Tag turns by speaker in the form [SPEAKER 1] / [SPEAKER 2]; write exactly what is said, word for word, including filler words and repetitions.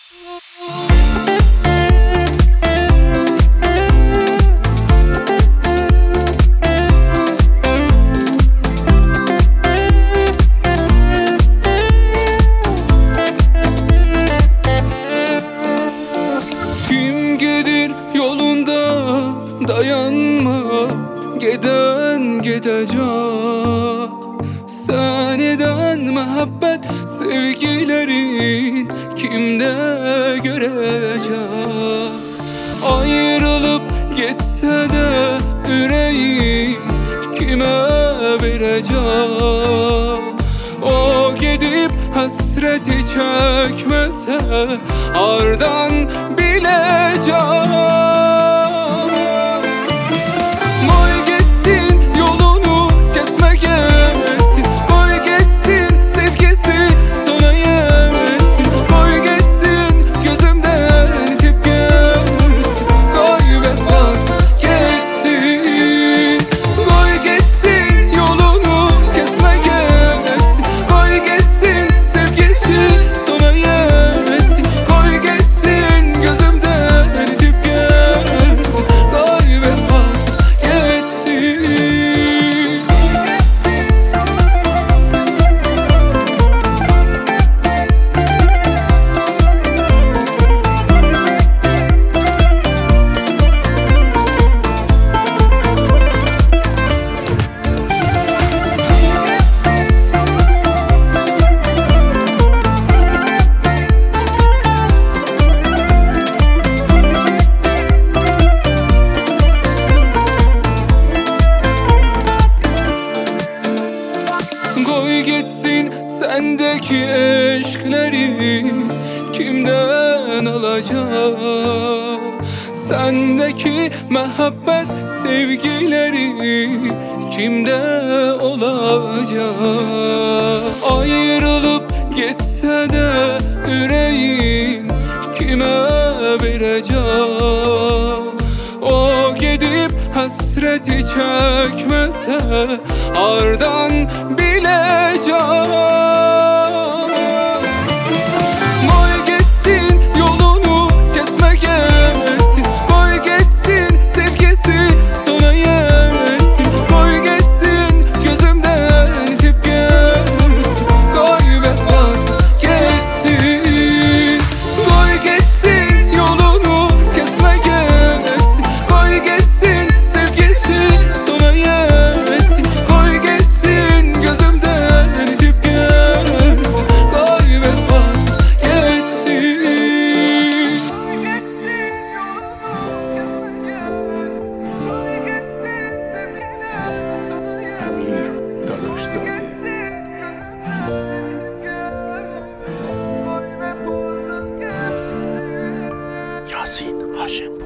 [SPEAKER 1] Kim gelir yolunda dayanma, giden gidecek. Seneden muhabbet sevgilerin kimde görecek? Ayrılıp gitse de yüreğim kime verecek? O gidip hasreti çekmese ardan bilecek. Koy gitsin yolunu kesme gelsin, koy gitsin sevgisi sona yersin. Koy gitsin gözümden itip gelsin, koy vefasız gitsin. Koy gitsin yolunu kesme gelsin, koy gitsin sevgisi sona yersin. Koy gitsin gözümden itip gelsin, koy vefasız gitsin. Koy gitsin sendeki eşkleri kimden alacak? Sendeki muhabbet sevgileri kimde olacak? Ayrılıp gitse de yüreğin kime verecek? O gidip hasreti çekmese ardan bilecek. Koy gitsin yolunu kesme gelsin, koy gitsin sevgisi sona yersin. Koy gitsin gözümden itip gelsin, koy vefasız gitsin. Koy gitsin yolunu kesme gelsin, koy gitsin sevgisi sona yersin. Koy gitsin gözümden itip gelsin, koy vefasız gitsin.
[SPEAKER 2] Amir Dadaşzade. Yasin Haşim.